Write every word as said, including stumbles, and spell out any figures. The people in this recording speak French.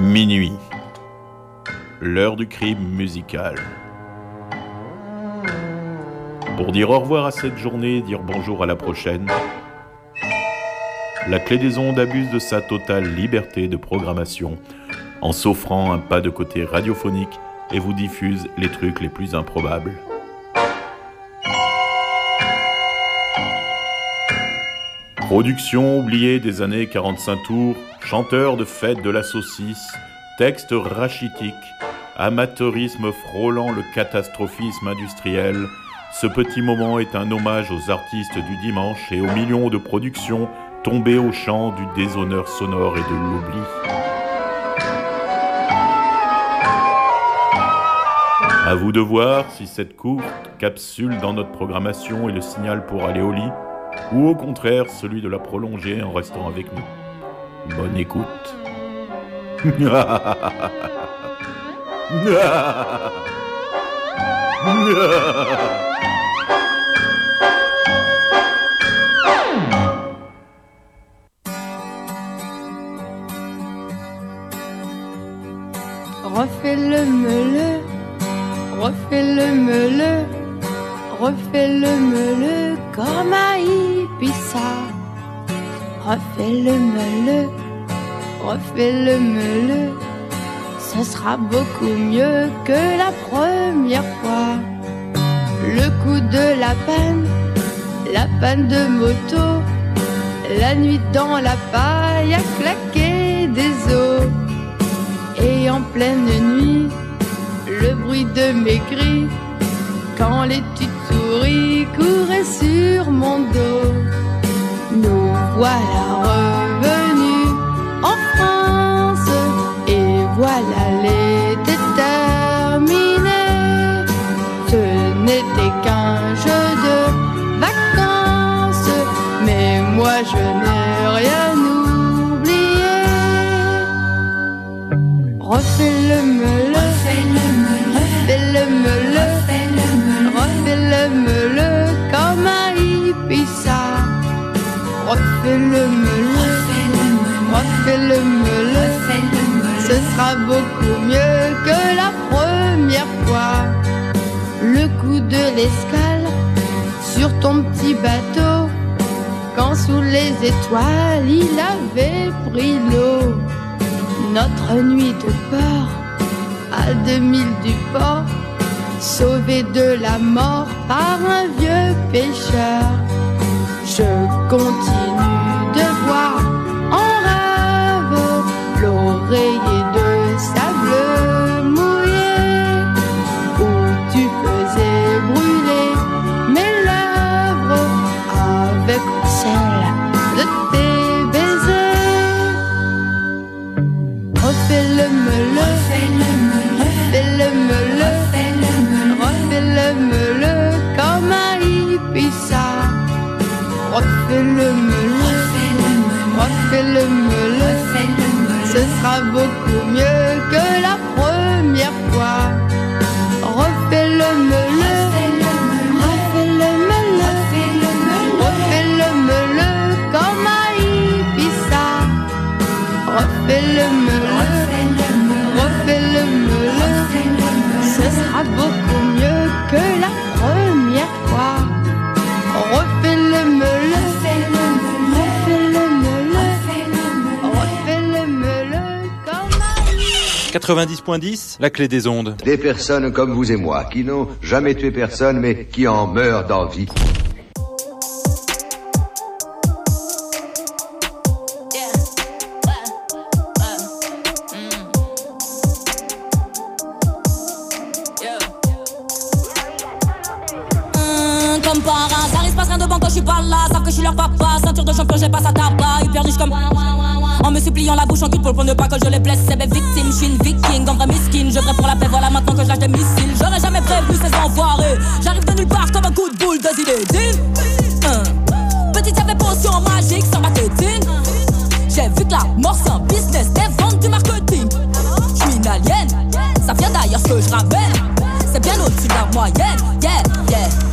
Minuit. L'heure du crime musical. Pour dire au revoir à cette journée et dire bonjour à la prochaine, la Clé des Ondes abuse de sa totale liberté de programmation en s'offrant un pas de côté radiophonique et vous diffuse les trucs les plus improbables. Production oubliée des années quarante-cinq tours, chanteur de fête de la saucisse, texte rachitique, amateurisme frôlant le catastrophisme industriel, ce petit moment est un hommage aux artistes du dimanche et aux millions de productions tombées au champ du déshonneur sonore et de l'oubli. À vous de voir si cette courte capsule dans notre programmation est le signal pour aller au lit, ou au contraire celui de la prolonger en restant avec nous. Bonne écoute. Refais-le meule, refais-le meule, refais-le meule comme à Ibiza. Refais-le meule, refais-le meule, ce sera beaucoup mieux que la première fois. Le coup de la panne, la panne de moto, la nuit dans la paille à claquer des os. Et en pleine nuit, le bruit de mes cris, quand les petites souris couraient sur mon dos. Nous voilà revenus en France, et voilà l'été terminé. Ce n'était qu'un jeu de vacances, mais moi je n'ai rien oublié. Refais-le meule, refais-le meule, refais-le meule comme à Ibiza. Refais-le meule, refais-le meule, ce sera beaucoup mieux que la première fois. Le coup de l'escale sur ton petit bateau, quand sous les étoiles il avait pris l'eau. Notre nuit de peur à deux milles du port, sauvé de la mort par un vieux pêcheur. Je continue de voir en rêve l'oreiller de sable mouillé, où tu faisais brûler mes lèvres avec le sel de tes baisers. Refais-le meule, refais-le meule, refais-le meule comme à Ibiza. Refais-le meule, refais-le meule, ce sera beaucoup mieux que la première fois. Refais-le meule, refais-le meule, refais-le meule comme à Ibiza. Refais-le meule, refais-le meule, ce sera beaucoup mieux que la première fois. Refais-le meule, refais-le meule, refais-le meule comme à... quatre-vingt-dix point dix, la Clé des Ondes. Des personnes comme vous et moi, qui n'ont jamais tué personne, mais qui en meurent d'envie. Comme par hasard, il se passe rien de bon quand je suis pas là. Savent que je suis leur papa, ceinture de champion, j'ai pas sa tabac. Hyper riche comme en me suppliant la bouche en cul pour ne pas que je les blesse. C'est mes victimes, je suis une viking, en vrai miskin. Je vrai pour la paix, voilà maintenant que je lâche des missiles. J'aurais jamais prévenu ces enfoirés. J'arrive de nulle part comme un coup de boule de Zinedine. euh. Petite y'avait potion magique sans marketing. J'ai vu que la mort c'est un business, des ventes du marketing. Je suis une alien, ça vient d'ailleurs ce que je ramène. C'est bien au-dessus de la moyenne, yeah, yeah.